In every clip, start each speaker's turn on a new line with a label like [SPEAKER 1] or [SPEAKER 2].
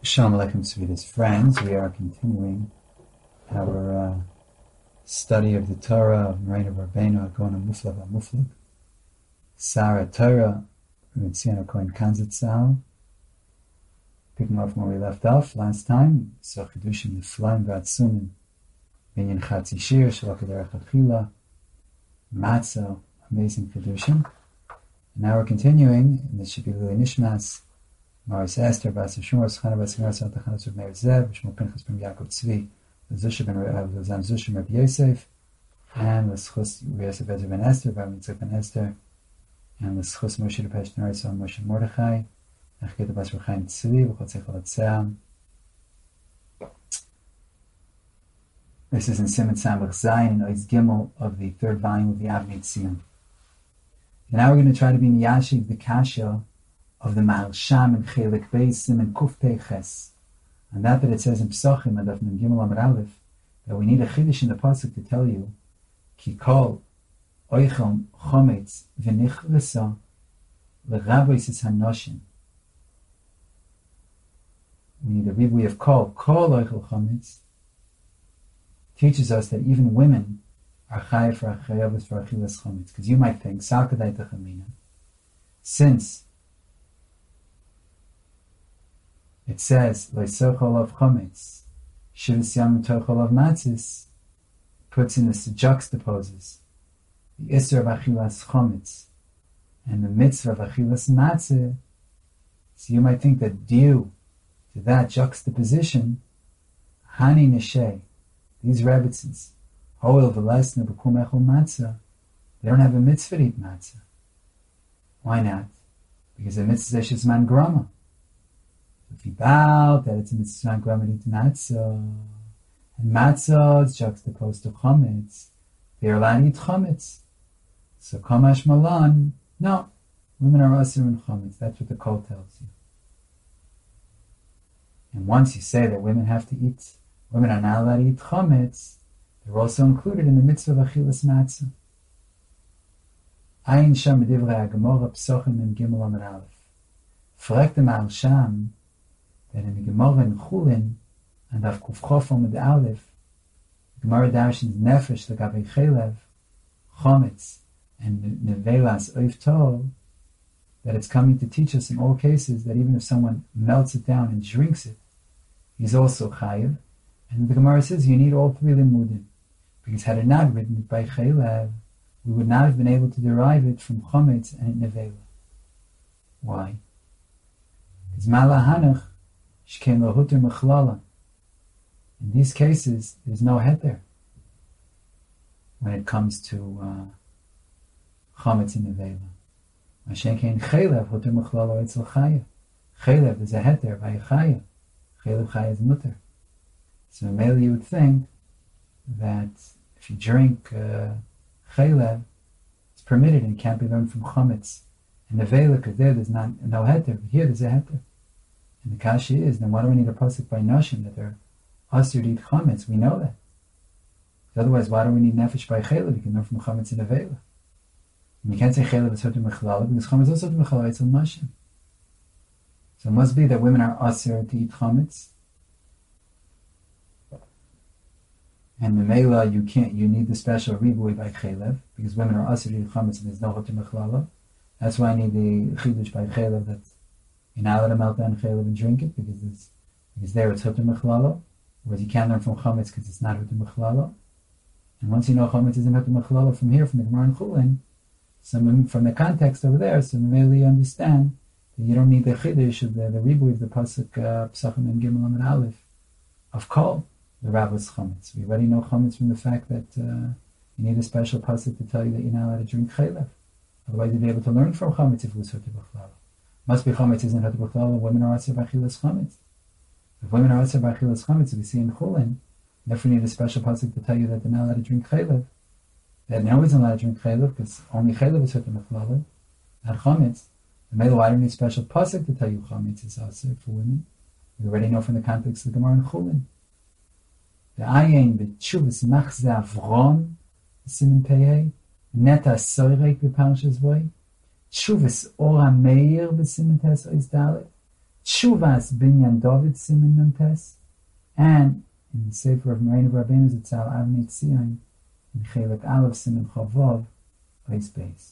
[SPEAKER 1] Shalom Aleichem, sweetest friends. We are continuing our study of the Torah of Moreno Rabbeinu Agona Muflag HaMuflag, Sarah Torah, Ritziano Cohen Kanzatzal. Picking up from where we left off last time, so Chidushim Neflaim V'Atzumin, Binyan Chatzi Shir, Shalach Derech Achila, Matzah, amazing Chidushim. And now we're continuing, and this should be Lili Nishmas, Maris Esther, Bas Shmur, Schana Bas Gemara, Sal Tachanas of Meir Zev, Shmuel Pinchas ben Yaakov Tzvi, Zusha ben Zam Zusha Reb Yosef, and L'Schus Yosef Ezer ben Esther, Bar Mitzvah ben Esther, and L'Schus Moshe Lepesh Neritz Moshe Mordechai, Echketa Bas Rechaim Tzvi, V'Chotzei Cholatzea. This is in Siman Samach Zayin and Oiz Gimel of the third volume of the Avnei Tzion. And now we're going to try to be Miyashiv the Kasha of the Mahal Sham and Chelik Beis Siman Kuf Pei Ches. And that it says in Pesachim and Daf Mem Gimel Amud Aleph that we need a chiddush in the pasuk to tell you Ki Kol Oichel Chometz V'Nichresa L'Ravois Hanoshim. We need a ribui of Kol Oichel Chometz teaches us that even women are chayav for achayavos for achilas chometz. Because you might think Salkadai Techamina, since it says Loisochol of chometz, Shivas Yam Tochol of matzis, puts in this, juxtaposes the Isser of achilas chometz and the mitzvah of achilas matzah. So you might think that due to that juxtaposition, Hani Neshe, these rebbitzins, Hoel v'lesna b'kum echol matzah, they don't have a mitzvah to eat matzah. Why not? Because the mitzvah is man grama. If you bow that it's a mitzvah man grama to eat matzah, and matzah is juxtaposed to chometz, they are allowed to eat chometz. So kamash malan, no, women are asur in chometz. That's what the Kol tells you. And once you say that women have to eat, women are not allowed to eat chometz, they're also included in the mitzvah of achilas matzah. Ayin sham b'divrei HaGemara Pesachim Mem Gimel Amud Aleph. Fragt the Mahal Sham that in the Gemara in Chulin and Daf Kuf Chof Amud Aleph, Gemara darshins nefesh l'gavei chelev, chometz, and nevelas oif tol, that it's coming to teach us in all cases that even if someone melts it down and drinks it, he's also chayiv. And the Gemara says you need all three limudim, because had it not written it by chelev, we would not have been able to derive it from chometz and nevela. Why? Because mala hanach shkein lahuter mechlala. In these cases, there's no heter when it comes to chometz and nevela. Mashen kein chelev huter mechlala etzel chaya. Chelev is a heter by chaya. Chelev chaya is mutter. So mainly you would think that if you drink chelev, it's permitted and can't be learned from chometz and nevela, because there's no heter, but here there's a heter. And the kasha is, then why do we need a pasuk by noshim that they're asur to eat chometz? We know that. Otherwise, why do we need nefesh by chelev? You can learn from chometz and nevela. And you can't say chelev is huter mechlala, because chometz is also huter mechlala, it's on noshim. So it must be that women are asur to eat chometz. And the Mela, you need the special ribui by chelev, because women are asur to eat chometz and there's no huter mechlala. That's why I need the chidush by chelev, that you're not allowed to melt down chelev and drink it, because there it's huter mechlala, whereas you can't learn from chometz because it's not huter mechlala. And once you know chometz isn't huter mechlala from here, from the Gemara and Chulin, from the context over there, so Mela you understand that you don't need the chidush of the ribui of the pasuk Pesachim Mem Gimel Amud Aleph of Kol, the Ravos chometz. We already know chometz from the fact that you need a special pasuk to tell you that you're not allowed to drink chelev. Otherwise you'd be able to learn from chometz if it was huter b'chlala. Must be chometz isn't huter b'chlala, women are asur b'achilas chometz. If women are asur b'achilas chometz, we see in Chulin, therefore you need a special pasuk to tell you that they're not allowed to drink chelev. They're always not allowed to drink chelev, because only chelev is huter b'chlala, not chometz. And maybe why do we need a special pasuk to tell you chometz is asur for women? We already know from the context of the Gemara and Chulin. The ayin b'tshuvas machzeh avron simin pei neta soirek b'parshas vay tshuvas or hameir b'simin tes ois dalet Tshuvas Binyan David Simin Nuntes, and in the Sefer of Moraine of Rabbeinu Zatzal Avnei Tzion, in Chelik Aleph Simin Chavov, Beis.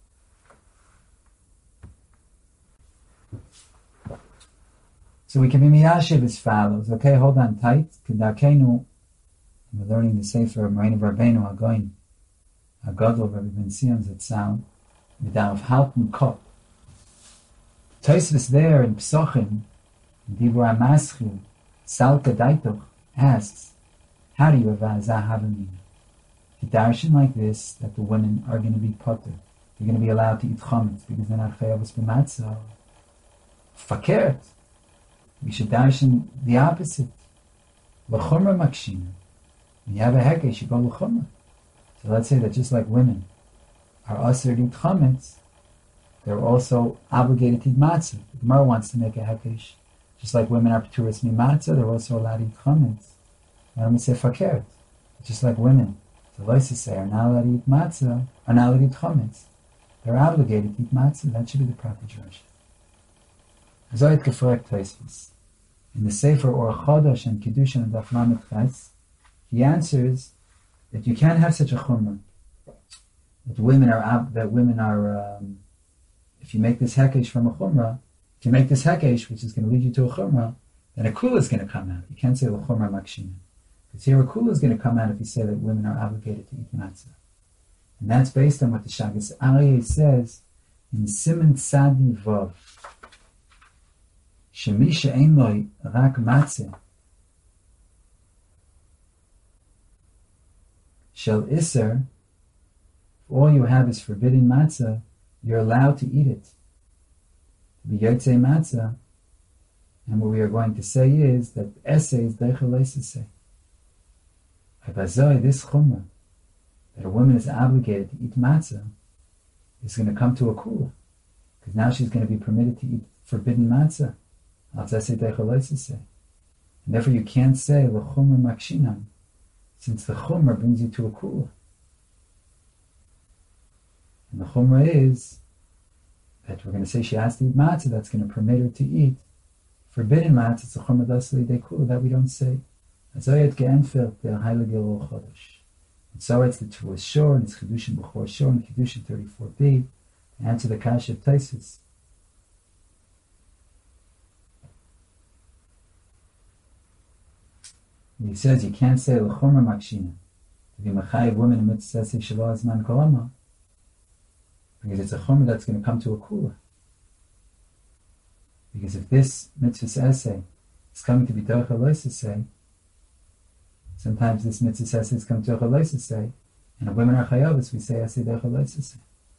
[SPEAKER 1] So we can be miyashiv as follows. Okay, hold on tight. Kedakenu, we're learning the Sefer of Moraine of Rabbeinu Hagoyin, Hagadol Rabbi Ben Sion Zatzal, Midav Halten Kop. Tosfos there in Psochim, Dibur HaMaschil, Salka Daitoch, asks, how do you avazah havamina? Darshan like this, that the women are going to be potter. They're going to be allowed to eat chametz because they're not chayavos b'matzah. Fakert. We should darshan the opposite. L'chumra makshina. When you have a hekesh, you go l'chumra. So let's say that just like women are usher to eat chametz, they're also obligated to eat matzah. The Gemara wants to make a hekesh. Just like women are p'turas mi-matzah, they're also allowed to eat chametz. Why don't we say fakert? Just like women, the Loisa say, are not allowed to eat matzah, are not allowed to eat chametz. They're obligated to eat matzah. That should be the proper drasha. Zoyet gefragt Tosfos. In the Sefer Or Chodosh and Kiddushin and Daf Lamed Ches, he answers that you can't have such a chumrah. That women are, if you make this hekesh from a chumrah, if you make this hekesh, which is going to lead you to a chumrah, then a kula is going to come out. You can't say l'chumrah makshina. Because here a kula is going to come out if you say that women are obligated to eat matzah. And that's based on what the Shagas Aryeh says in Siman Tzadi Vav. Shemisha ein loi rak matzah shel iser, if all you have is forbidden matzah, you're allowed to eat it. To be yotzei matzah. And what we are going to say is that essay is deichel leisesei. Abazoi, this chumrah, that a woman is obligated to eat matzah, is going to come to a kula. Because now she's going to be permitted to eat forbidden matzah. And therefore you can't say l'chumrah makshinam, since the chumrah brings you to a kula. And the chumrah is that we're going to say she has to eat matzah, that's going to permit her to eat forbidden matzah. It's a chumrah dasli de kula that we don't say. And so it's ge'enfelt the heilige Rosh Chodesh. And so it's the Tuas Shor, and it's Kedushin B'chor Shor, and Kedushin 34b, to answer the Kasha of Tosfos. He says you can't say l'chumra makshina to be machayev women in mitzvah say shalom azman kolama, because it's a chumra that's going to come to a kula. Because if this mitzvah essay is coming to be derech say, sometimes this mitzvah essay is coming to derech say, and if women are chayavos, we say essay derech say.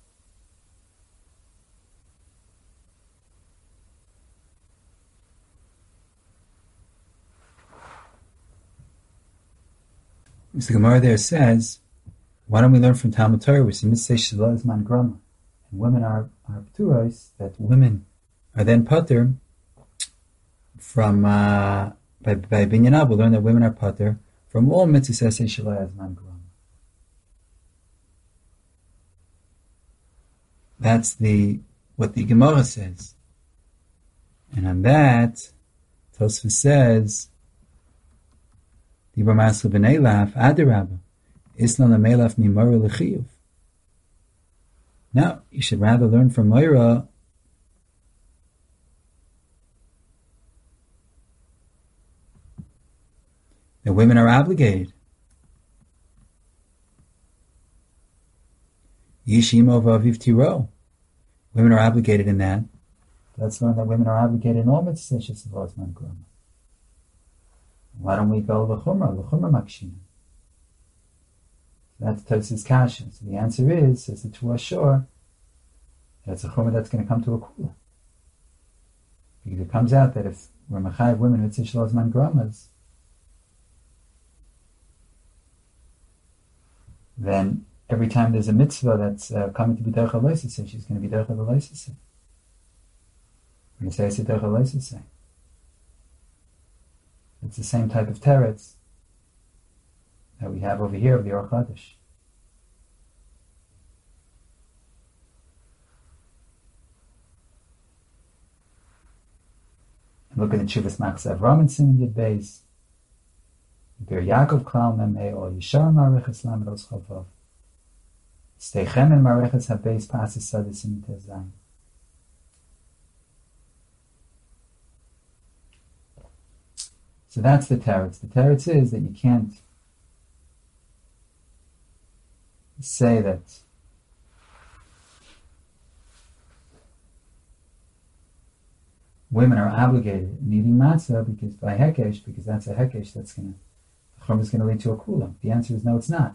[SPEAKER 1] The Gemara there says, why don't we learn from Talmud Torah, which is say Shalom Zman Grama, and women are pturos, that women are then pater from by Binyan we'll learn that women are pater from all mitzvahs say Shalom Zman Grama. That's what the Gemara says, and on that Tosfos says, Dibur Masel b'nei laf adarabba islan amelaf mimora l'chiyuv. Now you should rather learn from Moira that women are obligated. Yishimo v'aviv tiro. Women are obligated in that. Let's learn that women are obligated in all mitzvahs of Osman Grama. Why don't we go l'chumra makshina? That's Tosfos kasha. So the answer is, says the Tuas Shor, that's a chumra that's going to come to a kula. Because it comes out that if we're machayev women with shlosh man gramas, then every time there's a mitzvah that's coming to be derech haloisisei, she's going to be derech haloisisei. We're going to say it's a derech haloisisei. It's the same type of teretz that we have over here of the Or Chodesh. Look at the Chuvas Machzav Raman Siman Yud Beis. Bir Yaakov Klal Memei or Yishar Mareches Lamedos Chavav. Steichem and Mareches HaBeis Pasis Sadis Siman Tezayim. So that's the teretz. The teretz is that you can't say that women are obligated in eating matzah because by hekesh, because that's a hekesh that's the chum is going to lead to a kula. The answer is no, it's not.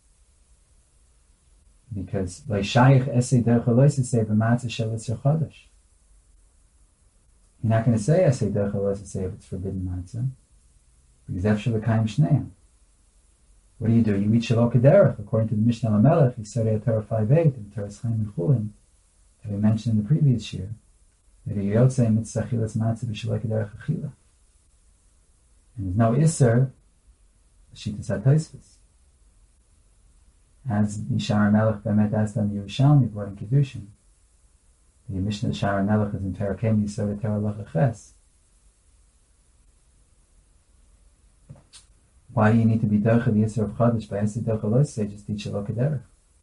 [SPEAKER 1] Because by shayich esei derech alois say b'matzah shel itzur chodesh. You're not going to say esei derech alois say if it's forbidden matzah. Because efshel l'kayim shneim. What do? You eat shalok derech according to the Mishnah Lamelech. Yisarei Torah 5:8 and Torah Chaim and Chulin that we mentioned in the previous year. That you don't say mitzvah chilas matzah b'shalok derech achila. And there's no iser shitas ha'tosfos. As the Shara Melech Bemet asked on the Yerushalmi brought in Kedushin. The Mishnah Shara Melech is in Parakem Yisarei Torah Lachaches. Why do you need to be derech the Yisr of Chodesh by Esed derech Elos? Say just teach Shalok derech.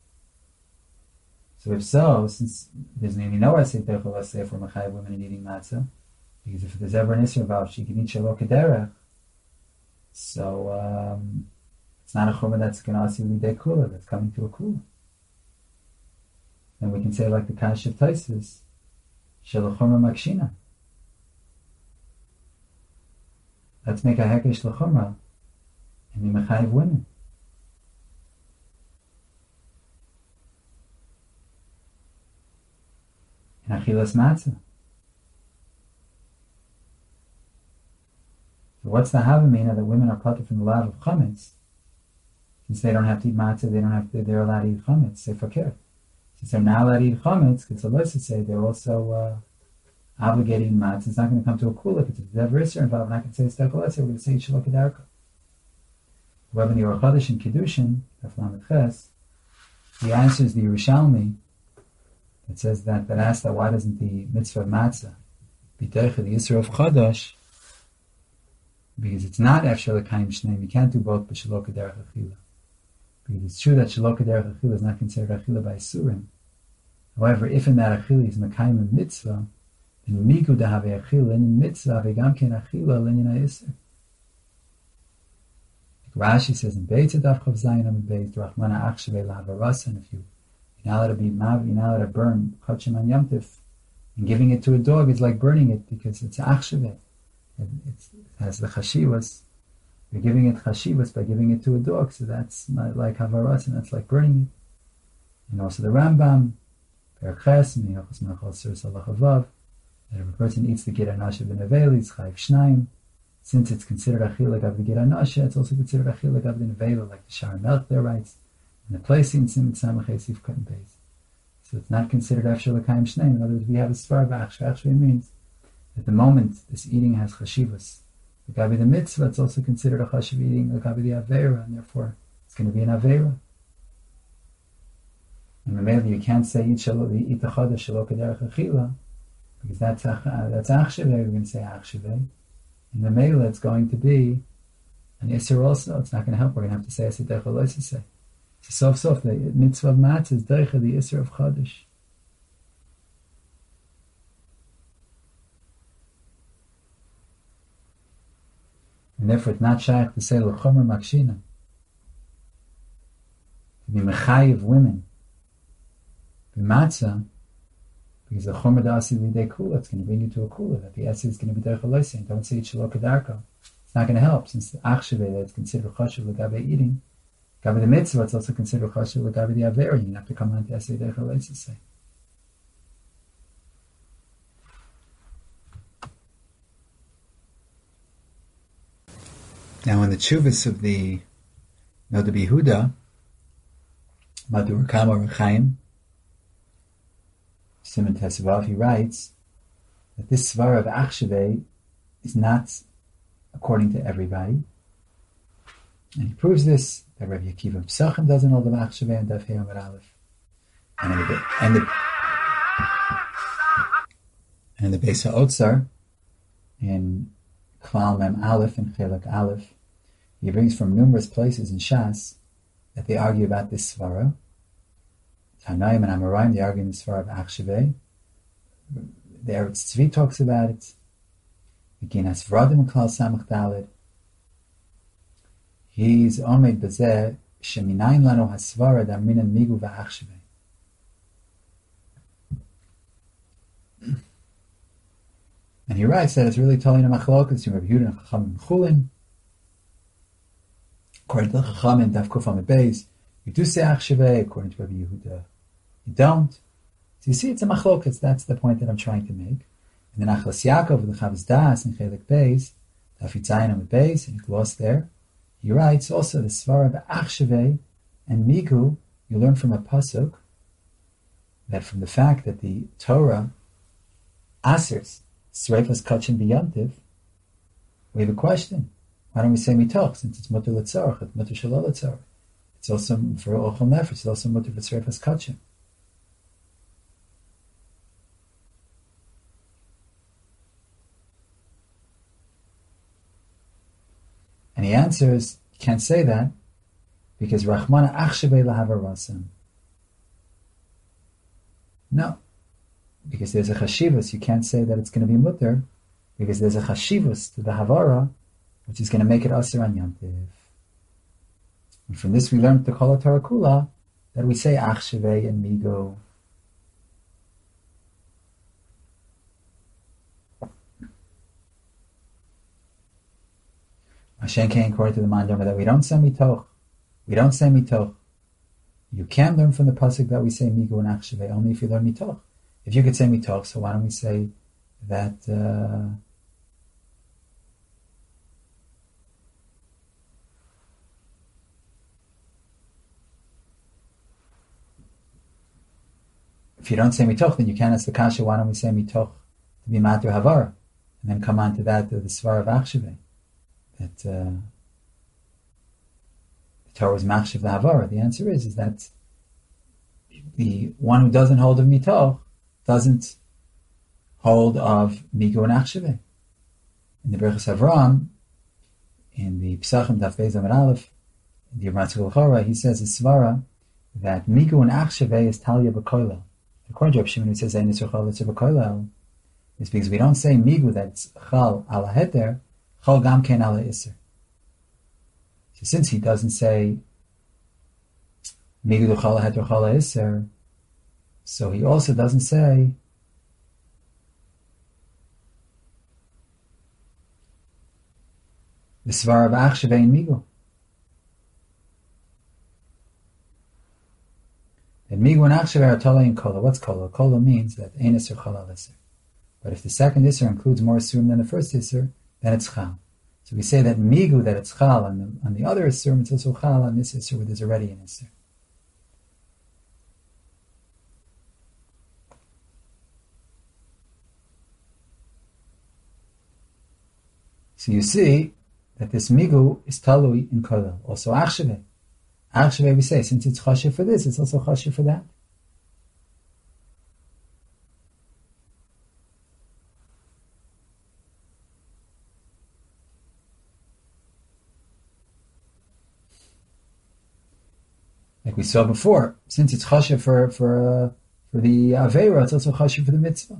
[SPEAKER 1] So if so, since there's maybe no Esed derech Elos say for Machayev women in eating matzah, because if there's ever an Yisr involved, she can eat Shalok derech. So it's not a chumrah that's going to ask you to kula, that's coming to a kula. Then we can say like the Kash of Taisus, Shel chumrah makshina. Let's make a hekesh l'chumrah and be mechayiv women. And achilas matzah. So what's the havamina that women are cut from the lav of chametz? Since they don't have to eat matzah, they're allowed to eat chametz. Say fakir. Since they're not allowed to eat chametz, because Allah say they're also obligated in matzah. It's not going to come to a kula because there's ever isser involved. And I can say it's we're going to say shalok adarka. However, in the Orach Chodesh and Kiddushin, he answers the Yerushalmi that says that asks that why doesn't the mitzvah of matzah be derech the Yisro of Chodesh? Because it's not efshel l'kayim shneim. You can't do both b'shalok derech achila. Because it's true that shalok derech achila is not considered achila by Isurim. However, if in that achila is mekayim a mitzvah, then migu dehave achila in mitzvah vegam ken achila l'nyan ha'isr. Rashi says in Beitz Daf Chav Zayin Amud Beis Rachmana Achshavei Lahavarasa, and if you're not allowed to be mav, you're not allowed to burn Chachim and Yom Tif, and giving it to a dog is like burning it because it's Achshavei. It has the chashivas. You're giving it chashivas by giving it to a dog, so that's not like Havarasa, and that's like burning it. And also the Rambam, Perches, Miachos Machos Sur Salachavav, that if a person eats the Gera Nasha B'Neveli, it's Chayiv Shnaim. Since it's considered achila gav the Gera Nasha, it's also considered achila gav the Nevela, like the Shara Melch there writes, and the place in Simon Samach Esif Cut and Beis. So it's not considered afshel l'kayim shneim. In other words, we have a svar b'achshva. Achshva means at the moment this eating has chashivas. The gabi the mitzvah, it's also considered a chashiv eating, the gabi the avera, and therefore it's going to be an avera. And remember, you can't say eat the chodesh shalok derech achila, because that's achshva. We're going to say achshva. In the Mela, it's going to be an Isser also. It's not going to help. We're going to have to say Esed Derech Elos say. So sof the mitzvah of matzah is Derech the Isser of Chodesh. And therefore, it's not shaykh to say l'chomer makshina. To be mechayiv women. Be matzah. Because the chomer da'asi lidei kula, it's going to bring you to a kula. That the essay is going to be derech aloisei. Don't say it shalok adarko. It's not going to help, since the achsheve that it's considered chashuv l'gabe eating, gabe the mitzvah, it's also considered chashuv l'gabe the averi. You have to come on to essay derech aloisei. Now, in the tshuvas of the Noda B'Yehuda, Madur Kama Rechaim, Simon Tesavav, he writes that this svar of Achshevei is not according to everybody. And he proves this that Rabbi Akiva Pesachim doesn't hold of Achshevei and Daf Hei Amud Aleph. And the Beis HaOtzar in Klal Mem Aleph and Chelek Aleph. He brings from numerous places in Shas that they argue about this svara. Tanaim and Amoraim, they argue in the svara of Achshevei. The Eretz Tzvi talks about it. Begin as Vradim Klal Samach Daled. He's Omed Bezeh Sheminayin Lanu Hasvara Damrinan Migu VaAchshevei. And he writes that it's really telling a machlokas between Rabbi Yehuda and Chacham and Chulin. According to the Chacham and Daf Kuf Amud Beis, you do say Achshevei. According to Rabbi Yehuda, you don't. So you see, it's a machlokas. That's the point that I'm trying to make. And then Achlas Yaakov with the Chavos Das and Chelek Beis, Daf Yitzayin Amud Beis, and you gloss there. He writes also the svara of Achshevei and Migu. You learn from a pasuk that from the fact that the Torah asers Sreifas Kachin B'Yantiv, we have a question. Why don't we say mitoch, since it's mutter l'tzarech, it's mutter shalol l'tzarech. It's also for ochel nefesh, it's also mutter for Sreifas Kachin. And he answers, you can't say that, because Rachmana Achshevei lahava rasam. No. Because there's a chashivus, you can't say that it's going to be mutter, because there's a chashivus to the havara, which is going to make it aser on yantiv. And from this we learn the Kol HaTorah Kula that we say Achshevei and Migo. Hashem came according to the Mandama that we don't say mitoch. We don't say mitoch. You can learn from the pasuk that we say Migo and Achshevei only if you learn mitoch. If you could say mitoch, so why don't we say that if you don't say mitoch, then you can't ask the kasha, why don't we say mitoch to be matur havara? And then come on to that, the svar of Achshevei, that the Torah was machshav the havara. The answer is that the one who doesn't hold of mitoch doesn't hold of Migu and Achshevei. In the Berachos Avraham, in the Pesachim Daf Beis Amud Aleph, in the Yom Chora, he says in Svara that Migu and Achshevei is Talia B'Koilel. According to Reb Shimon, he says Ein Yisur Chal Yisur B'Koilel, it's because we don't say Migu that's Chal ala Heter, Chal Gam Ken ala Isser. So since he doesn't say Migu Chal ala Heter Chal ala Isser, so he also doesn't say the svar of Achshevei and Migu. And Migu and Achshevei are Tola and Kola. What's Kola? Kola means that Ein Isser Chal al Isser. But if the second Isser includes more Isurim than the first Isser, then it's Chal. So we say that Migu, that it's Chal on the other Isurim, it's also Chal on this Isser where there's already an Isser. So you see that this Migu is Talui in Kolel. Also Achshevei. Achshevei we say, since it's Chashiv for this, it's also Chashiv for that. Like we saw before, since it's Chashiv for the Aveira, it's also Chashiv for the Mitzvah.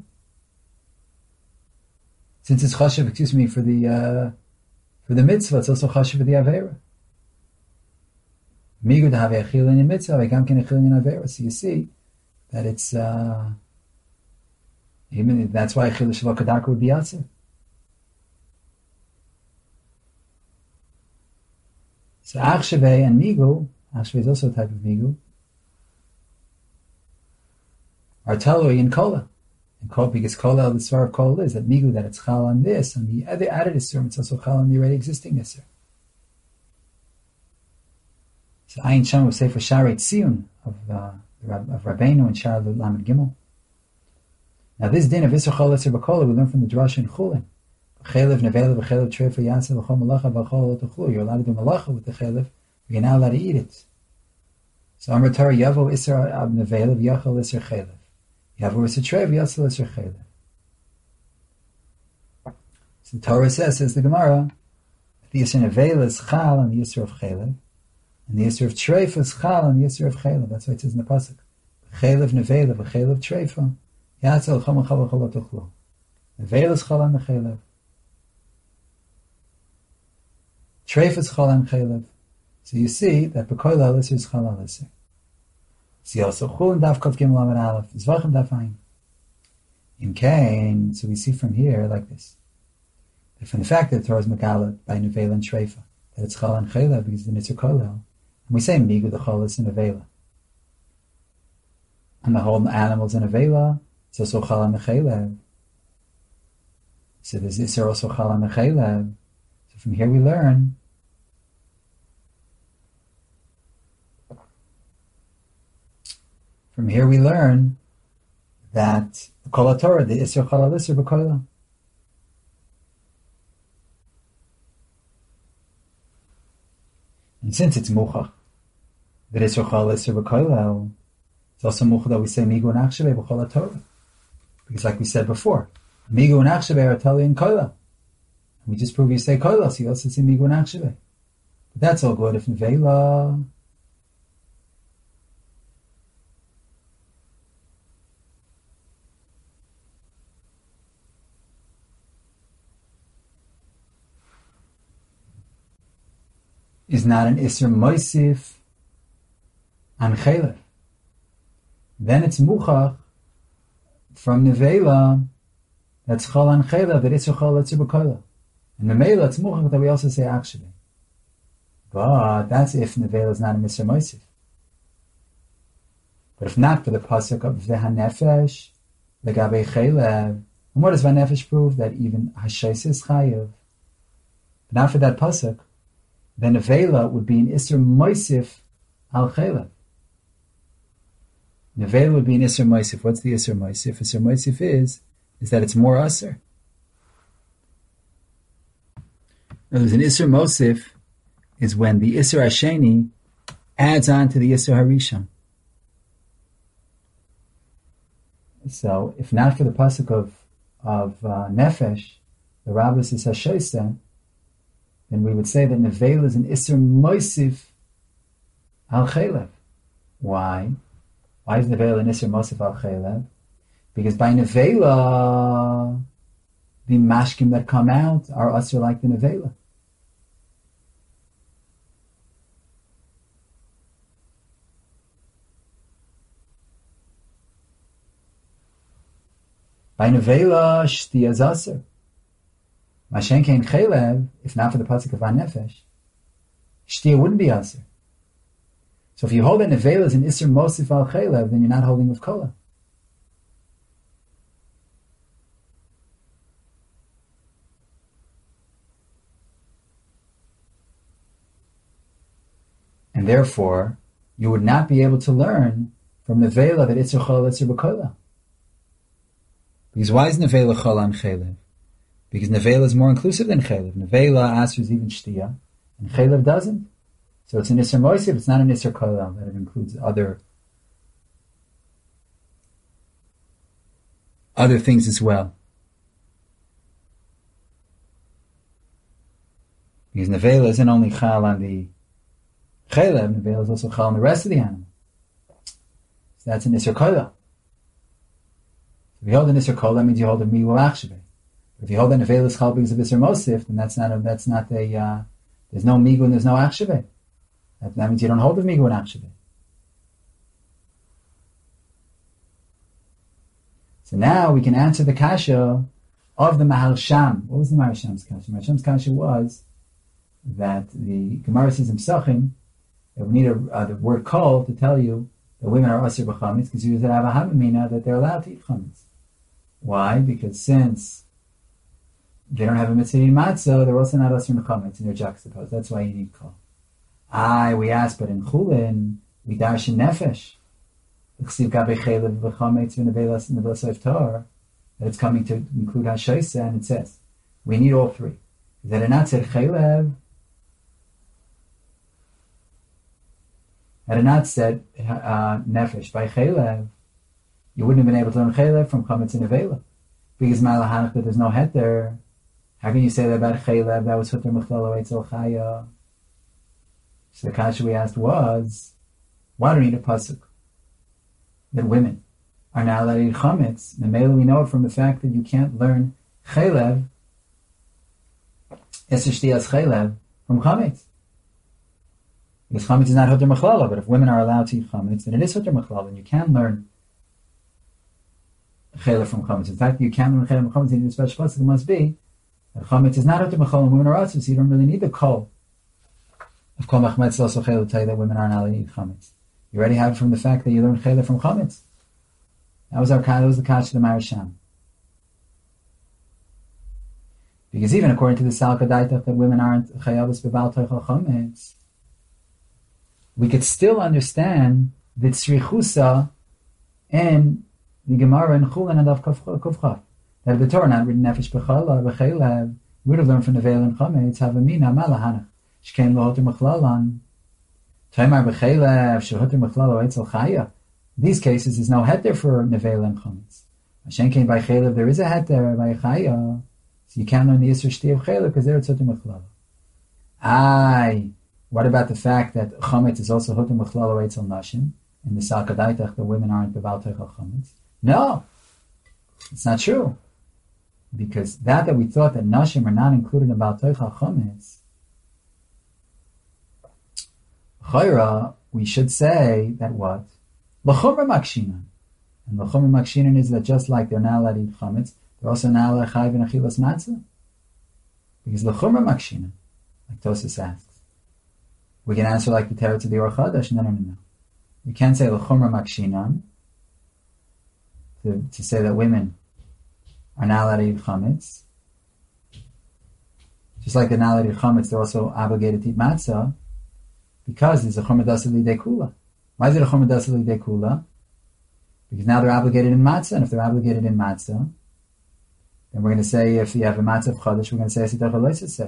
[SPEAKER 1] Since it's chashiv, for the mitzvah, it's also chashiv for the aveira. Migu to have a chilin in mitzvah, v'gam ken a chilin in aveira. So you see that it's even that's why chilin shelo kadarka would be yatzer. So Achshevei and Migu, Achshevei is also a type of Migu, are talui in kola. Because Kola, the svar of Kola is that Migu, that it's Chal on this, and the other added Isser, it's also Chal on the already existing Isser. So Ayin Sham will say for Sharet Tziyun of Rabbeinu and Shar Lamed Gimel. Now this din of Isser Chol Isser B'Kola we learn from the Drasha in Chulin. Chelev Nevela V'Chelev Treif V'Yatzel V'Chol Malacha V'Chol L'Tochlu. You're allowed to do Malacha with the Chelev, but you're not allowed to eat it. So Amar Torah Yavo Isser Ab Nevela V'Yachol Isser Chelev. So So the Torah says the Gemara, the Yisr Nevela is Chal on the Yisr of Chalev, and the Yisr of Treifa is Chal on the Yisr of Chalev. That's why it says in the Pasuk, Chalev Nevela, Chalev Treifa, Yatzal Chama Chava Chala Tuchlo. Nevela is Chal on the Chalev. Treifa is Chal on Chalev. So you see that B'Koil HaLisr is Chal HaLisr. See also Chul and Daf Kov Gimel Amid Aleph, Zvachim Daf Ayin. In Cain, so we see from here like this. That from the fact that the Torah is Megalit by Nevela and Treifa, that it's Chal and Chalev because of the Nitzur Kollel, and we say Migu the Chol is in Nevela. And the whole animals in Nevela, it's also Chal and Chalev. So there's Isser also Chal and Chalev. So from here we learn that the Kol HaTorah, the Isser Chal HaLisr B'Koila. And since it's Muchach, that Isser Chal HaLisr B'Koila, it's also Muchach that we say Migu and Achshaveh B'Kol HaTorah. Because like we said before, Migu and Achshaveh are Tali and Koila. And we just prove you say Koila, so you also say Migu and Achshaveh. But that's all good if Nevela is not an Isser Moisif and Chalev. Then it's Muchach from Nevela that's Chal and Chalev, that Isser Chal Etzer B'Koila. And Nevela it's Muchach that we also say Achshaveh. But that's if Nevela is not an Isser Moisif. But if not for the pasuk of the Hanefesh, the Gabe Chalev, and what does Hanefesh prove? That even Hashais is Chayev. But not for that pasuk, then Nevela would be an Isser Moisif al Chalev. Nevela would be an Isser Moisif. What's the Isser Moisif? Isser Moisif is that it's more Aser. There's an Isser Moisif is when the Isser Hasheni adds on to the Isser Harishon. So, if not for the pasuk of Nefesh, the Rabbis is Hashoisa, then we would say that Nevela is an Isser Moisif al Chalev. Why? Why is Nevela an Isser Moisif al Chalev? Because by Nevela, the mashkim that come out are Asr like the Nevela. By Nevela, Shti is Asr. Mashen Kein Chalev, if not for the pasuk of Hanefesh, Shtia wouldn't be Asr. So if you hold that Nevela is an Isser Mosif al Chalev, then you're not holding with Kola. And therefore, you would not be able to learn from Nevela that Isser Chol Isser B'Kola. Because why is Nevela Chol on Chalev? Because Nevela is more inclusive than Chalev. Nevela answers even Shtia, and Chalev doesn't. So it's an Isser Moisif, it's not an Isser Kola, that it includes other things as well. Because Nevela isn't only Chal on the Chalev, Nevela is also Chal on the rest of the animal. So that's an Isser Kola. If you hold an Isser Kola, that means you hold a Milu Achshaveh. If you hold an Nevela is Chal because of Isser Mosif, then there's no Migu and there's no Achshaveh. That means you don't hold the Migu and Achshaveh. So now we can answer the kasha of the Maharsham. What was the Maharsham's kasha? Maharsham's kasha was that the Gemara says in Psachim that we need the word kol to tell you that women are asir b'chametz because you have a havamina that they're allowed to eat chametz. Why? Because since they don't have a mitzvah in matzah, they're also not asir b'chametz and they're juxtaposed. That's why you need kol. We asked, but in Chulin we darshan nefesh. That it's coming to include Hashoisa, and it says we need all three. That it not said Chalev, had it not said Nefesh by Chalev, you wouldn't have been able to learn Chalev from Chametz and Nevela. Because Malahanach that there's no heter, How can you say that about Chaylev? That was Hutter Mechlala Eitzel Chaya. So the kasha we asked was, why do we need a pasuk that women are not allowed to eat chametz? And mainly we know it from the fact that you can't learn Chaylev, Eser Shtiyas Chaylev, from chametz. Because chametz is not Hutter Mechlala, but if women are allowed to eat chametz, then it is Hutter Mechlala, and you can learn Chaylev from chametz. In fact, you can learn Chaylev from chametz, and the special pasuk must be that chametz is not Hutter Mechlala, and women are also, so you don't really need the kol of kol machmetz also Chaylev to tell you that women are not allowed to eat chametz. You already have it from the fact that you learn Chaylev from chametz. That was the kash of the Marasham. Because even according to the Salka Daitach that women aren't chayavos bebal toichel chametz, we could still understand the tzrichusa in the Gemara in Chulin and of Kufchav. That the Torah not written nefesh b'chala b'chaylev, we would have learned from the veil and chametz havamina malahanach shkein lo hoter mechlalan taimar b'chaylev shehoter mechlalo eitzel chaya. These cases is no heter for nevel and chametz. Hashem came by chaylev, there is a heter by chaya, so you can't learn the yisur shti of chaylev because there it's hoter mechlalo. What about the fact that chametz is also hoter mechlalo eitzel nashim in the Salka Daitach that women aren't beval teichel chametz? No, it's not true. Because that we thought that nashim are not included in Baal Teichel Chametz, Chayra, we should say that what? L'chumra makshinan. And l'chumra makshinan is that just like they're not allowed to eat chametz, they're also not allowed to chayv in achilas matzah. Because l'chumra makshinan, like Tosas asks, we can answer like the teretz of the Or Chadash. No. You can't say l'chumra makshinan to say that women are not allowed to eat chametz. Just like they're not allowed to eat chametz, they're also obligated to eat matzah because there's a chumra dasa lidei kula. Why is it a chumra dasa lidei kula? Because now they're obligated in matzah, and if they're obligated in matzah, then we're going to say if you have a matzah of chadash, we're going to say asidach aloisaseh.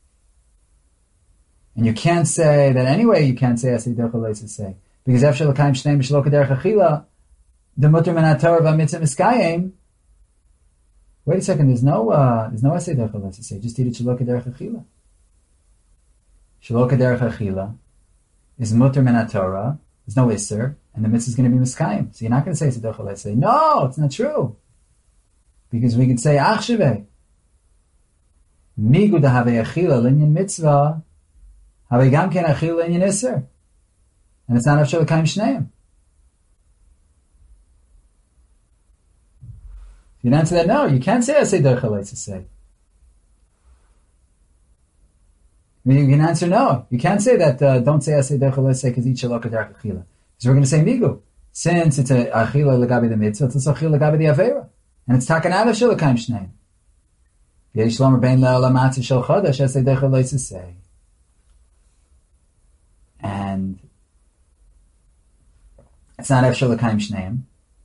[SPEAKER 1] And you can't say that anyway. You can't say asidach aloisaseh because efshel l'kaim shneim b'shelo k'derech achila the mutter min haTorah v'mitzvah miskayim. Wait a second. There's no essay derech aloisaseh. Just eat it shelo k'derech achila. Shelo k'derech achila is mutter min haTorah. There's no isser, and the mitzvah is going to be miskayim. So you're not going to say essay derech aloisaseh. No, it's not true. Because we could say achsheveh migu dahavei achila linyan mitzvah havei gam ken achila linyan isser, and it's not afshel l'kaim shneim. You answer that no, you can't say asay derech aloisaseh. I mean, you can answer no. You can't say that. Don't say asay derech aloisaseh because eat shalok derech achila. So we're going to say migu. Since it's a achila legabe the mitzvah, it's also achila legabe the avera, and it's taken out of shalokayim shneim. Yesh lomer bein le'olam matzah shel chodesh asay derech aloisaseh, and it's not afshel l'kaim shneim.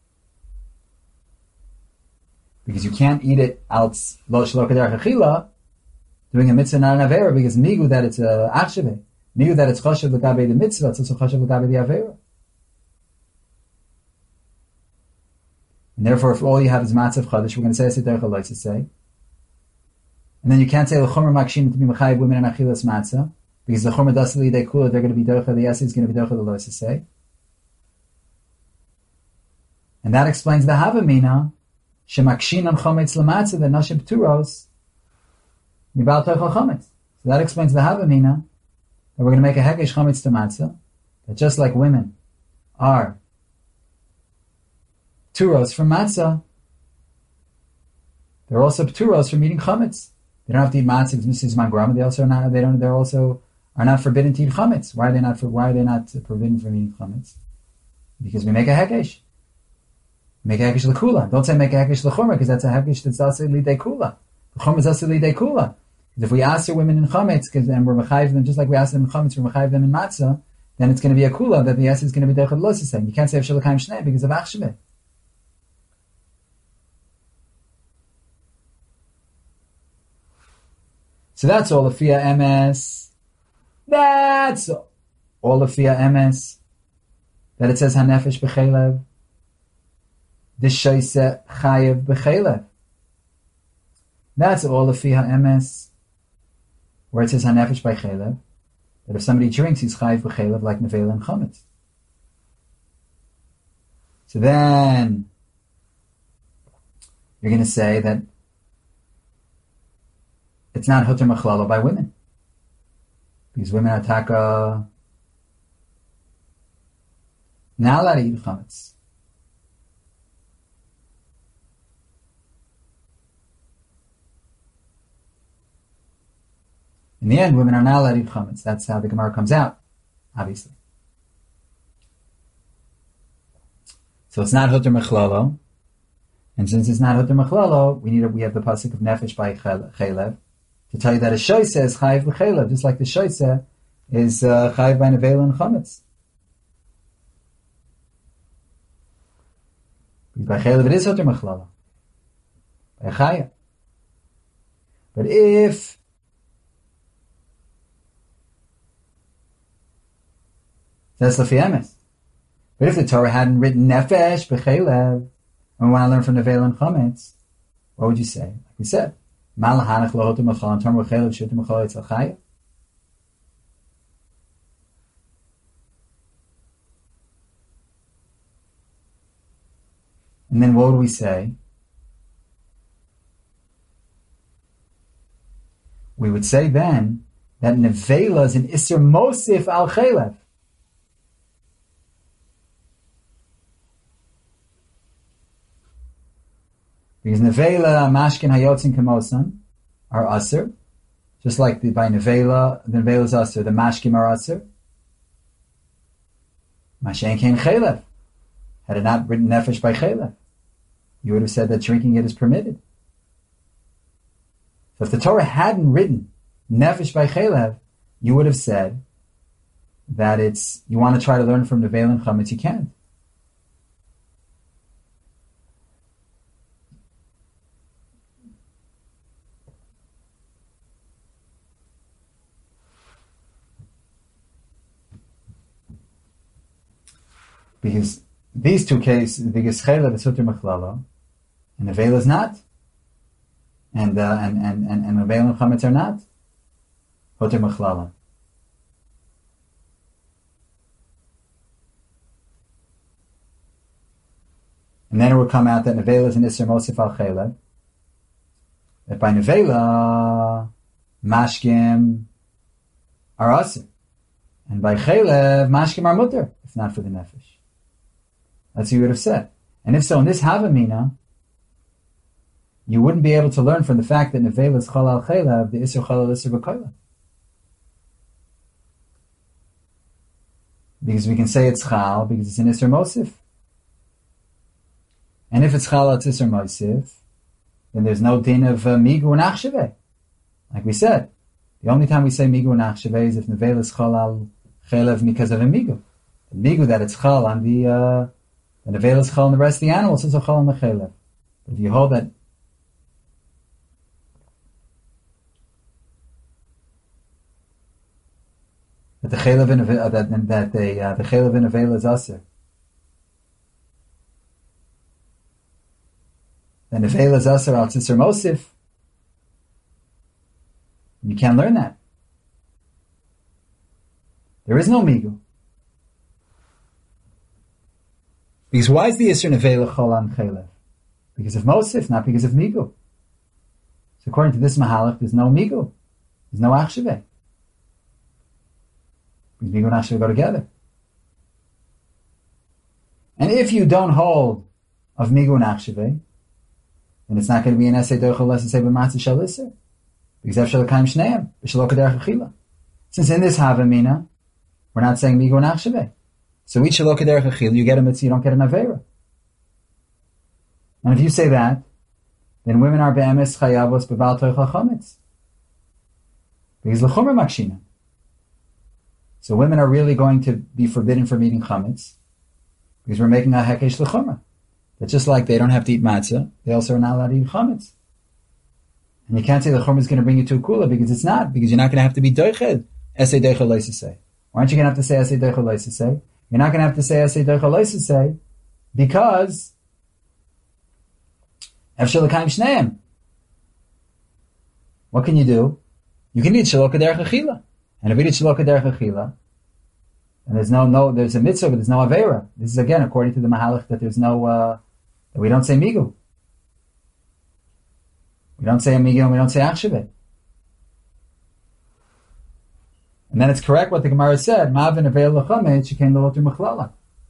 [SPEAKER 1] Because you can't eat it else lo shelo k'derech achila, doing a mitzvah not an avera, because migu that it's a achsheveh, migu that it's chashav l'gabe the mitzvah, it's also chashav l'gabe the avera. And therefore, if all you have is matzah of chadash, we're going to say asidach aloisaseh. And then you can't say l'chomer makshin to be mechayiv women and achilas matzah, because the chomer dasli they kula, they're going to be derech the yasi is going to be derech the loisaseh. And that explains the havamina. Shemakshin on chometz lematzah the nashim pturos mibal toichel chometz. So that explains the havamina that we're going to make a hekesh chometz to matzah, that just like women are pturos from matzah, they're also pturos from eating chometz. They don't have to eat matzah because Mrs. Mangrama. They also are not. They don't. They're also are not forbidden to eat chometz. Why are they not? Why are they not forbidden from eating chometz? Because we make a hekesh. Make a hekesh l'kula. Don't say make a hekesh l'chumra, because that's a hekesh that's aseh lidei kula. The chumra is aseh lidei kula. If we ask women in chametz, and we're mechayiv them just like we ask them in chametz, we're mechayiv them in matzah, then it's going to be a kula that the aseh is going to be derech aloisaseh. You can't say afshel l'kaim shnei because of achsheveh. So that's all of Fia MS. That's all of Fia MS. That it says hanefesh b'chelev. The shaisa chayev b'chelev. That's all of Fiha Emes, where it says Hanefesh by Chelev, that if somebody drinks, he's Chayiv b'Chelev like Nevela and Chametz. So then, you're going to say that it's not Hutter Machlalo by women. Because women are taka not allowed to eat chametz. In the end, women are not allowed to eat chametz. That's how the Gemara comes out, obviously. So it's not Hutter Machlalo. And since it's not Hutter Machlalo, we have the pasuk of Nefesh by Chelev to tell you that a Shoyse is Chayiv b'Chelev, just like the Shoyse is Chayiv by Nevela and Chametz. By Chelev it is Hutter Machlala. By Chayiv. But if that's Lefi Emes. But if the Torah hadn't written Nefesh b'Chelev, and we want to learn from Nevela and Chametz, what would you say? Like we said, Malahanach lo Hutter Machlala, Torah b'Chelev, Shutter Machlala, it's Chayiv. And then what would we say? We would say then that Nevela is an Isser Mosif al Chelev. Because Nevela, Mashkin, Hayotzin, Kamosan are Aser. Just like by Nevela, the Nevela is Aser, the Mashkim are Aser. Mashen Ken Chelev. Had it not written Nefesh by Chelev, you would have said that drinking it is permitted. So if the Torah hadn't written Nefesh by Chelev, you would have said that you want to try to learn from Nevela and Chametz, you can't. Because these two cases, because Chelev is Hutter Machlala, and Nevela is not, and Nevela and Chametz are not Hutter Machlala. And then it will come out that Nevela is an Isser Mosif al Chelev. That by Nevela, Mashkim are Aser, and by Chelev, Mashkim are Mutter, if not for the Nefesh. That's what you would have said. And if so, in this Havamina, you wouldn't be able to learn from the fact that Nevela is Chal al Chelev, the Isser Chal al Isser B'Koila. Because we can say it's Chal, because it's an Isser Mosif. And if it's Chal, it's Isser Mosif, then there's no din of Migu and Achsheveh. Like we said, the only time we say Migu and Achsheveh is if Nevela is Chal al Chelev because of a Migu. The Migu that it's Chal on the Nevela is Chal on the rest of the animals, is a Chal on the Chelev. But if you hold that the Chelev in the Chelev in Nevela is Aser, then Nevela is Aser al Tzisr Mosif, you can't learn that. There is no Migu. Because why is the Isser Nevela Chol on Chelev? Because of Mosif, not because of Migu. So according to this Mahalach, there's no Migu. There's no Achsheveh. Because Migu and Achsheveh go together. And if you don't hold of Migu and Achsheveh, then it's not going to be an Essay Dochel Lesson Say B'Matzah Shel Isser. Because Efshel L'Kaim Shneim, B'Shelo K'derech Achila. Since in this Havamina, we're not saying Migu and Achsheveh. So each Shelo K'derech Achila, you get a mitzvah, you don't get an Aveira. And if you say that, then women are be'emes chayavos b'bal toichal chametz. Because l'chomer makshina. So women are really going to be forbidden from eating chametz, because we're making a hekesh l'chomer. That's just like they don't have to eat matzah, they also are not allowed to eat chametz. And you can't say the chomer is going to bring you to a kula, because it's not, because you're not going to have to be doiched, esei doichel loisesei. Why aren't you going to have to say esei doichel loisesei? You're not going to have to say esei doichel loisesei, because Efshel L'Kaim Shneim. What can you do? You can eat shelo k'derech achila. And if we eat shelo k'derech achila, and there's there's a mitzvah, but there's no avera. This is again according to the Mahalach that there's no, that we don't say migu. We don't say migu and we don't say achshaveh. And then it's correct what the Gemara said, Ma'avin avera l'chametz shekain lo oter mechlala.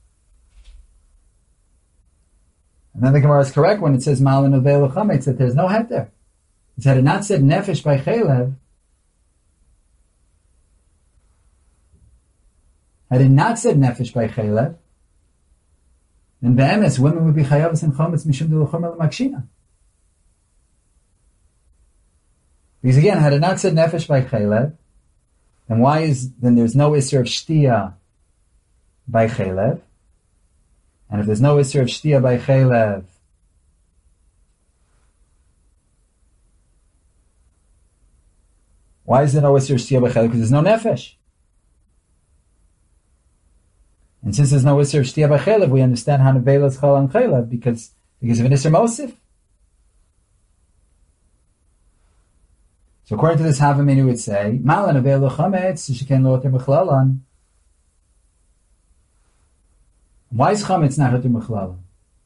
[SPEAKER 1] And then the Gemara is correct when it says Ma'avin avera l'chametz that there's no het there. It had it not said nefesh by chelev, had it not said nefesh by chelev, then be'emes women would be chayavas and chometz mishum de l'chomer l'makshina. Because again, had it not said nefesh by chelev, then there's no isser of shtia by chelev, and if there's no isser of shtia by chelev, why is there no isser of shtia by chelev? Because there's no nefesh. And since there's no isser of shtia by chelev, we understand how nevela is chal on chelev because of an isser mosif. So according to this Havaminu would say, Malan avela chametz sheken lo oter mechlalan. Why is chametz not oter mechlalan?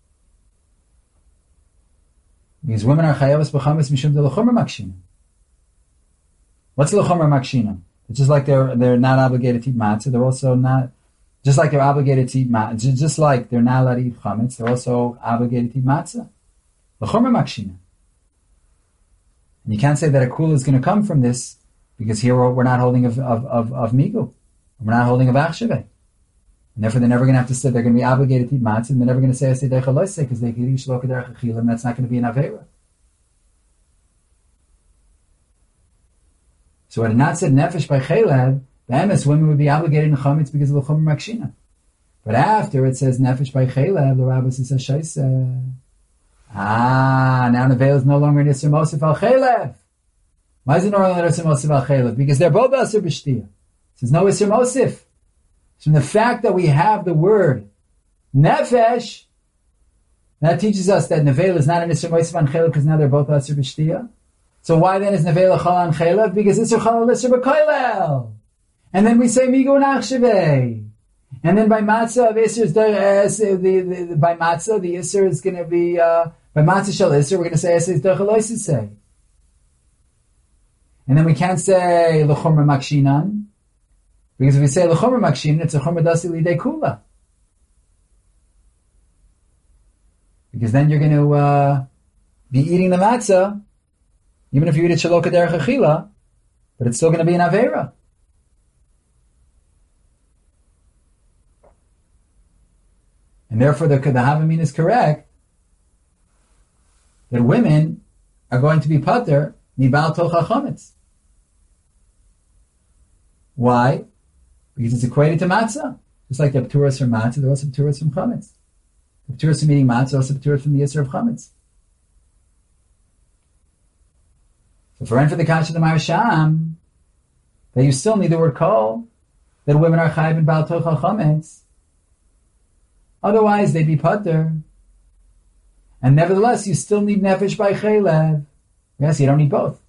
[SPEAKER 1] Because women are chayavas b'chametz mishum de l'chomer makshina. What's l'chomer makshina? It's just like they're not obligated to eat matzah. They're also not, just like they're obligated to eat matzah, just like they're not allowed to eat chametz, they're also obligated to eat matzah. L'chomer makshina. And you can't say that a kula is going to come from this because here we're not holding of migu. We're not holding of achshaveh. And therefore they're never going to have to say they're going to be obligated to eat matzah and they're never going to say aseh deichaloseh because they can eat shelo k'derech achila and that's not going to be an avera. So had it not said nefesh by chelev, the emes women would be obligated in chametz because of the chomer makshina. But after it says nefesh by chelev, the rabbi says shaiseh. Now nevela is no longer nisr mosif al chelev. Why is it no longer nisr mosif al chelev? Because they're both asur b'shtia. There's no isr mosif. So the fact that we have the word nefesh, that teaches us that nevela is not an isr mosif on chelev because now they're both asur b'shtia. So why then is nevela chal on chelev? Because isr chal isr b'koilel. And then we say migu and achshaveh. And then by matzah of isr, by matzah the isr is going to be by matzah shel isr we're going to say isr derechalois say. And then we can't say l'chomer makshinan because if we say l'chomer makshinan it's a chomer dasi lidei kula. Because then you're going to be eating the matzah even if you eat it shelo k'derech achila, but it's still going to be an avera. And therefore, the Havamina is correct that women are going to be pater mibal tocha chametz. Why? Because it's equated to matzah. Just like the pturas from matzah, they're also pturas from chametz. The pturas from eating matzah also pturas from the yisr of chametz. So for the kasha of the Marsham, that you still need the word kol, that women are chayiv in bal tocha chametz. Otherwise, they'd be pater. And nevertheless, you still need nefesh by chelev. Yes, you don't need both.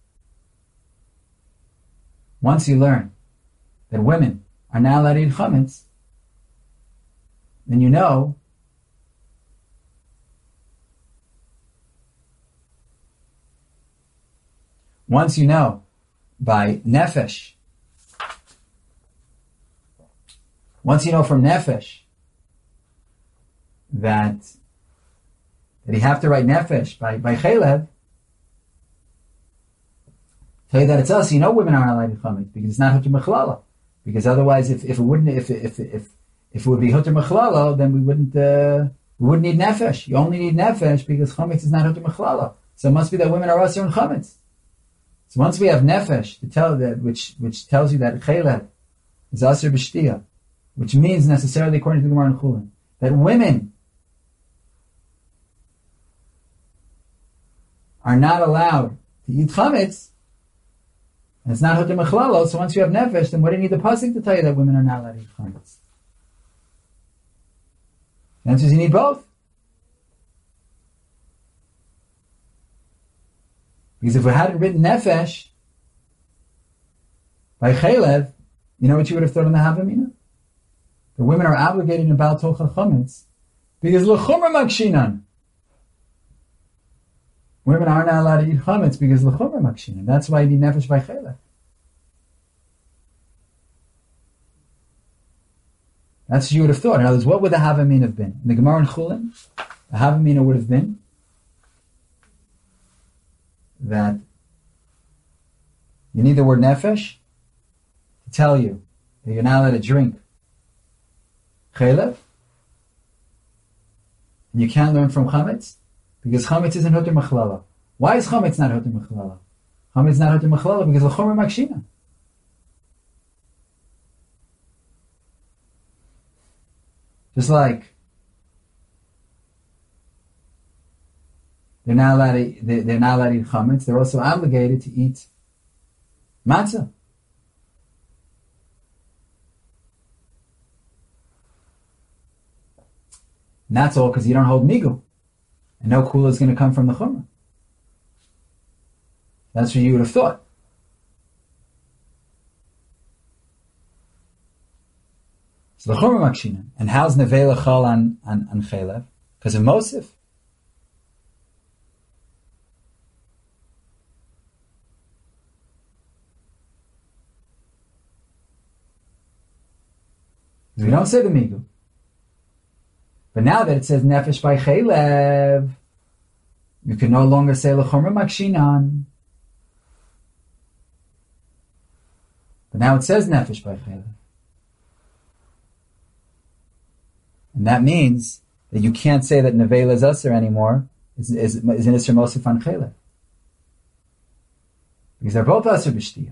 [SPEAKER 1] Once you learn that women are now allowed to eat chametz, then you know once you know by nefesh, once you know from nefesh that you have to write nefesh by chelev, tell you that it's us. You know, women aren't allowed to chametz because it's not hutter mechlala. Because otherwise, if it would be hutter mechlala, then we wouldn't need nefesh. You only need nefesh because chametz is not hutter mechlala. So it must be that women are asur in chametz. So once we have nefesh to tell that, which tells you that chelev is asur b'shtia, which means necessarily according to the Gemara in Chulin that women are not allowed to eat chametz, and it's not hutter mechlalo. So once you have nefesh, then what do you need the pasuk to tell you that women are not allowed to eat chametz? The answer is you need both. Because if we hadn't written nefesh by chaylev, you know what you would have thought in the Havamina? The women are obligated in Baal Tocha Chametz because l'chumra makshinan. Women are not allowed to eat chametz because l'chumra makshinan. That's why you need nefesh by chaylev. That's what you would have thought. In other words, what would the Havamina have been? In the Gemara in Chulin, the Havamina would have been that you need the word nefesh to tell you that you're not allowed to drink chaylev, and you can't learn from chametz because chametz isn't hoter machlala. Why is chametz not hoter machlala? Chametz is not hoter machlala because l'chomer makshina. Just like they're not allowed to eat chametz, they're also obligated to eat matzah. And that's all because you don't hold migu. And no kula is going to come from the chumrah. That's what you would have thought. So the chumrah makshina. And how's nevela chal on chaylev? Because of Mosif. We don't say the migu. But now that it says nefesh by chaylev, you can no longer say l'chomer makshinan. But now it says nefesh by chaylev. And that means that you can't say that nevela is usher anymore, is an isser mosif on chaylev. Because they're both usher b'shtiyah.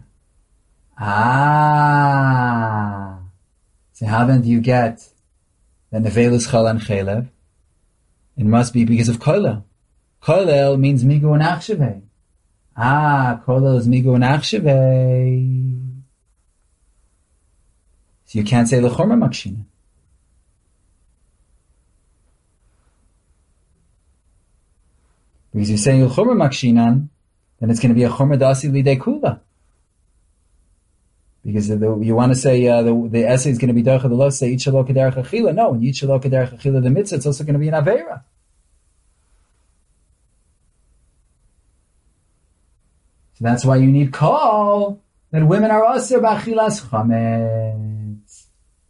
[SPEAKER 1] So how then do you get that nevela is chal on chaylev? It must be because of koilel. Koilel means migu and achshevei. Koilel is migu and achshevei. So you can't say l'chomer makshina. Because you're saying l'chomer makshinan, then it's going to be a chomer dasi lidei kula. Because you want to say the essay is going to be derech the lo say eat shelo kederech achila. No, when you eat shelo kederech achila the mitzvah, it's also going to be an aveira. So that's why you need call that women are aser b'achilas chametz.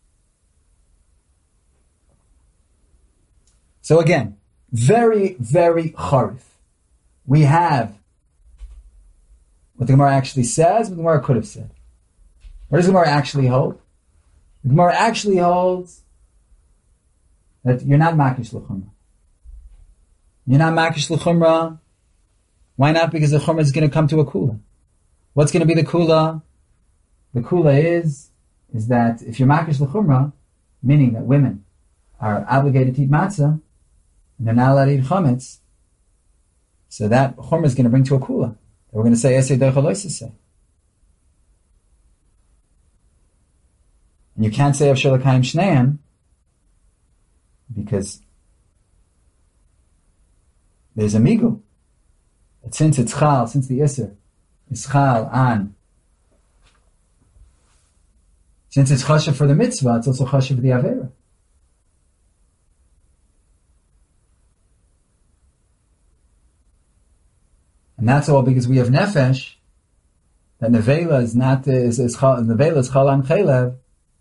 [SPEAKER 1] So again, very, very charif. We have what the Gemara actually says, what the Gemara could have said. What does the Gemara actually hold? The Gemara actually holds that you're not makish l'chumrah. You're not makish l'chumrah. Why not? Because the chumrah is going to come to a kula. What's going to be the kula? The kula is that if you're makish l'chumrah, meaning that women are obligated to eat matzah, and they're not allowed to eat chametz, so that chumrah is going to bring to a kula. We're going to say esei derech aloisisei. And you can't say Avshel L'Kayim Shneim because there's a migu. But since it's chal, since the Isser is chal on, since it's chashav for the mitzvah, it's also chashav for the avera. And that's all because we have nefesh, that nevela is not, nevela is chal on chaylev.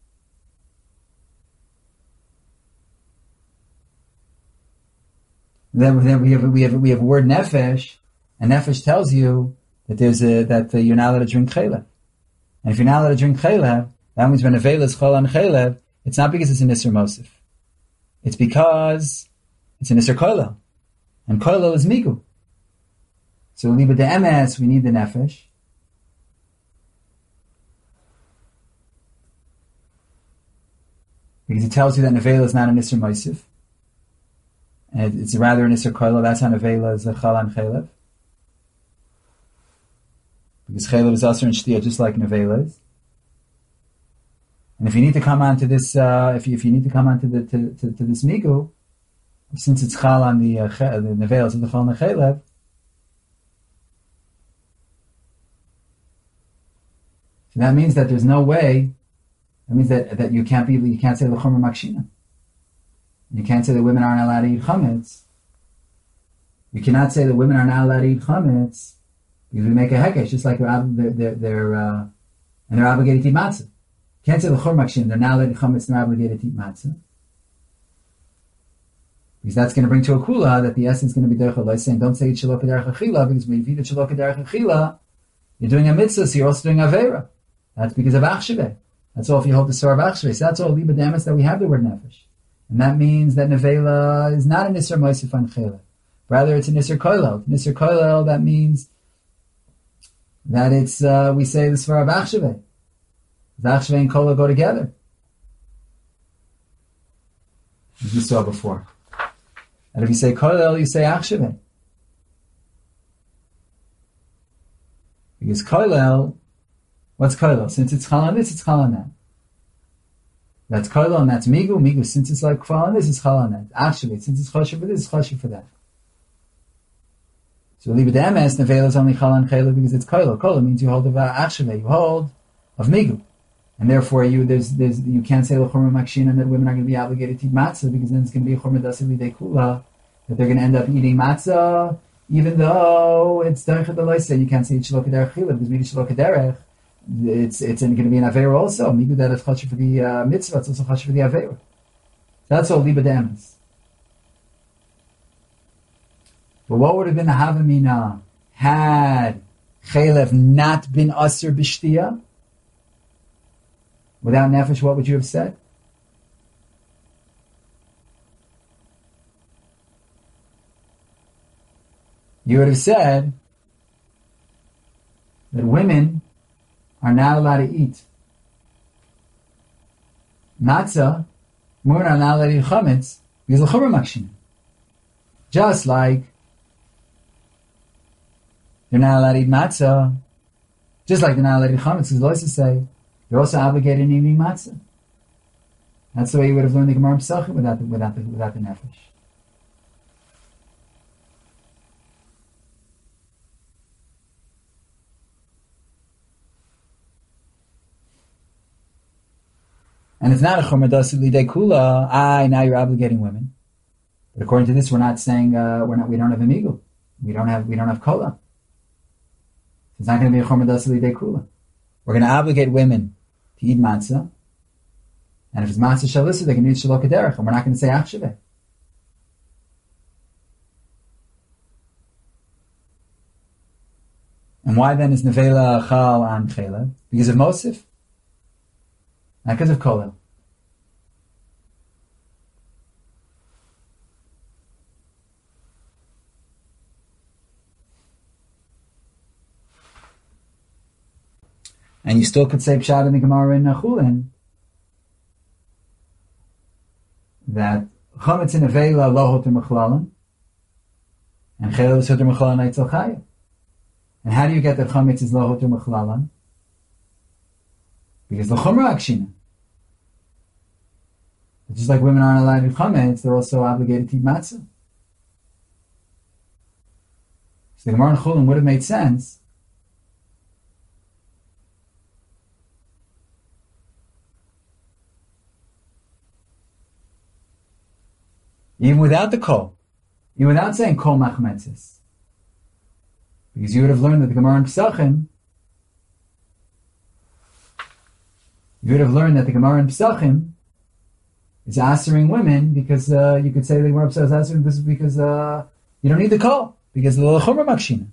[SPEAKER 1] Then we have word nefesh, and nefesh tells you that you're not allowed to drink chaylev. And if you're not allowed to drink chaylev, that means when nevela is chal on chaylev, it's not because it's an isser mosif. It's because it's an isser koilel. And koilel is migu. So liba de emes, we need the nefesh. Because it tells you that nevela is not an isser mosif. And it's rather an isser koilel. That's how nevela is a chal on chaylev. Because chaylev is asr and shtiyah just like nevela is. And if you need to come on to this, if you need to come on to this migu, since it's chal on the nevela, so the chal on the chaylev, So that means that there's no way. That means that you can't say l'chomer makshina. You can't say that women aren't allowed to eat chametz. You cannot say that women are not allowed to eat chametz because we make a hekesh, just like they're obligated to eat matzah. You can't say l'chomer makshina. They're not allowed to eat chametz. They're obligated to eat matzah. Because that's going to bring to a kula that the essence is going to be derech Allah saying, don't say it shalok derech achila, because when you feed it shalok derech achila, you're doing a mitzvah, so you're also doing avera. That's because of achsheveh. That's all if you hold the Surah of achsheveh. So that's all liba damas that we have the word nefesh. And that means that nevela is not a nisr moisif on chela. Rather, it's a nisr koilel. Nisr koilel, that means that it's, we say the Surah of achsheveh. Achsheveh and koilel go together. As we saw before. And if you say koilel, you say achsheveh. Because koilel, what's koilel? Since it's chal on this, it's chal on that. That's koilel and that's migu. Migu, since it's like chal on this, it's chal on that. Achsheveh, since it's choshev for this, it's choshev for that. So liba demes, nevela is only chal on chela because it's koilel. Koilel means you hold of achsheveh, you hold of migu. And therefore, you can't say l'chomer makshina that women are going to be obligated to eat matzah because then it's going to be a chomer dasili de kula that they're going to end up eating matzah even though it's derech adalaisa. You can't say it's shalok derech chila because maybe shalok derech it's going to be an avera also. Migu that is chashiv for the mitzvah, it's also chashiv for the avera. That's all liba demes. But what would have been the havamina had chelev not been aser b'shtiya? Without nefesh, what would you have said? You would have said that women are not allowed to eat matzah, women are not allowed to eat chametz because of l'chomer makshina. Just like they're not allowed to eat matzah, just like they're not allowed to eat chametz, because Loisa say they're also obligated in eating matzah. That's the way you would have learned the Gemara Pesachim without the nefesh. And it's not a chomer dasi lidei kula. Now you're obligating women. But according to this, we're not saying we don't have amigu. We don't have kola. It's not going to be a chomer dasi lidei kula. We're going to obligate women to eat matzah, and if it's matzah shalisa, they can eat shalok derech, and we're not going to say achsheveh. And why then is nevela chal on chelev? Because of mosif, not because of kolel. And you still could say pshat in the Gemara in Chulin that chametz in avela lo hoter mechlalan and chelev is hoter mechlalan eitzel chaya. And how do you get that chametz is lo hoter mechlalan? Because the chomer akshina. Just like women aren't allowed to eat chametz, they're also obligated to eat matzah. So the Gemara in Chulin would have made sense. Even without the kol, even without saying kol machmetzis, because you would have learned that the Gemara in Pesachim, is answering women because you could say the Gemara is answering this because you don't need the kol because of the chomer makshina.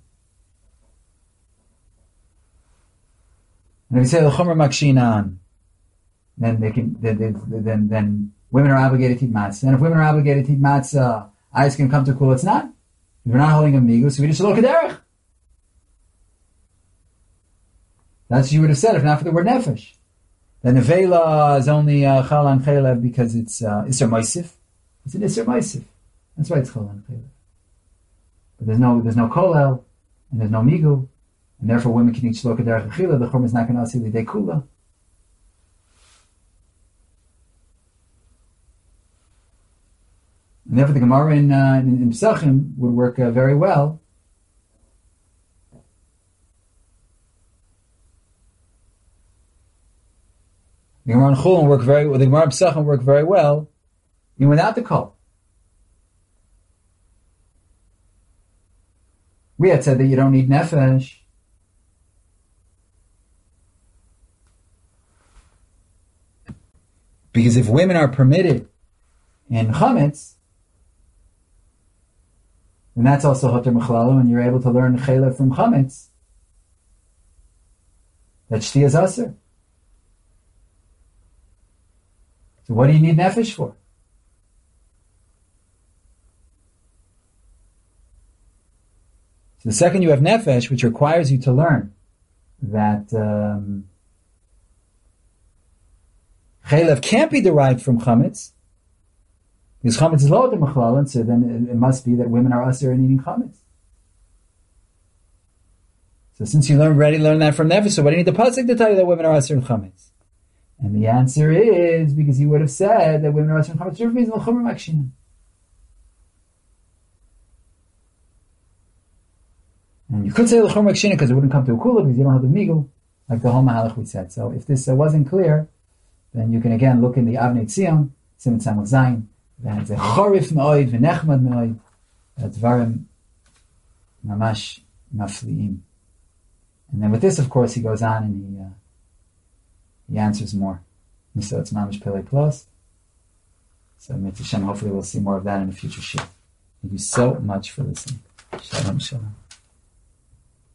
[SPEAKER 1] And if you say the chomer makshina, then they can then women are obligated to eat matzah. And if women are obligated to eat matzah, ice can come to kula. It's not. We're not holding a migu, so we just look at derech. That's what you would have said if not for the word nefesh. The nevela is only chal on chelev because it's isser moisif. It's an isser moisif. That's why it's chal on chelev. But there's no kolel and there's no migu, and therefore women can eat shloka derech achila. The chum is not going to asil lidei kula. And therefore the Gemara in Pesachim would work very well. The Gemara in Chulin work very well. The Gemara in Pesachim work very well, even without the kol. We had said that you don't need nefesh. Because if women are permitted in chametz, then that's also hoter mechlalu, and you're able to learn chaylev from chametz. That shti is aser. So what do you need nefesh for? So the second you have nefesh, which requires you to learn that chaylev can't be derived from chametz, because chametz is lower than mechlalan, so then it must be that women are aser in eating chametz. So since you already learned that from nefesh, so why do you need the pasuk to tell you that women are aser in chametz? And the answer is because he would have said that women are aser in chametz for a reason, l'chomer makshinan. And you could say l'chomer makshinan because it wouldn't come to a kula because you don't have the migul, like the whole mahalach we said. So if this wasn't clear, then you can again look in the Avnei Tzion, Siman Samach Zayin, that it's a chorif me'oid v'nechmad me'oid, dvarim mamash mafliim. And then with this, of course, he goes on and he answers more. And so it's mamish pele plus. So Mitzvah Shem, hopefully we'll see more of that in a future shiur. Thank you so much for listening. Shalom, shalom.